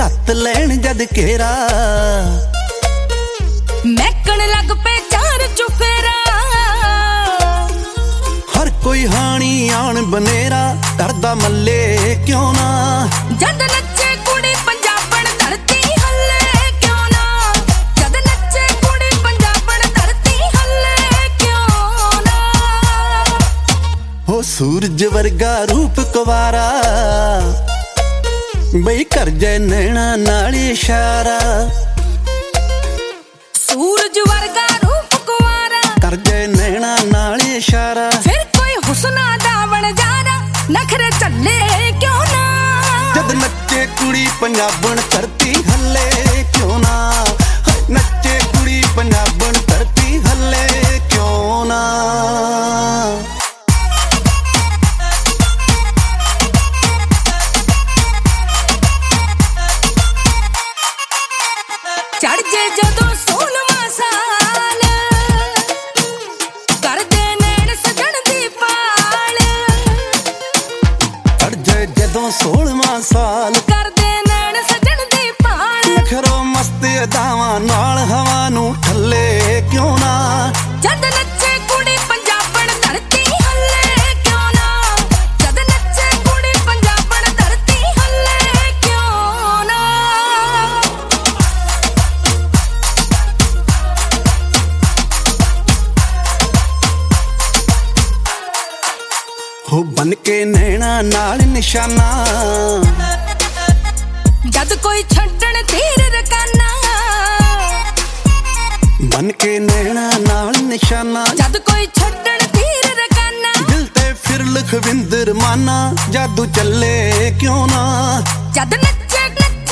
ढत लैन जद घेरा महकन लग पे चार चुफेरा हर कोई हानी आन बनेरा डरदा मल्ले क्यों ना जद नच्चे कुड़ी पंजाबन धरती हल्ले क्यों ना जद नच्चे कुड़ी पंजाबन धरती हल्ले क्यों ना हो सूरज वर्गा रूप कुवारा बई कर जाए नैना नाल इशारा सूरज वर्गा रूप कुवारा कर जाए नैना नाल इशारा फिर कोई हुस्ना दावण जारा नखरे चले क्यों ना जद नच्चे कुड़ी पंजाबन धरती हल्ले क्यों ना नच्चे कुड़ी पंजाबन धरती हल्ले क्यों ना चढ़ जे जदों 16वां साल कर दे नैन सजन दी पाल चढ़ जाए जदों 16वां साल कर दे नैन सजन दी पाल नखरो मस्त अदावां नाल हवा नूं ठल्ले क्यों ना जद नच्चे कुड़ी पंजाबन धरती हल्ले क्यों ना जद नच्चे कुड़ी पंजाबन धरती हल्ले क्यों ना हो बन के नैना नाल निशाना जद कोई छड्डण तीर रकाना बन के नैना नाल निशाना जद कोई छड्डण तीर रकाना दिल ते फिर लखविंदर माना जादू चले क्यों ना जद नच्चे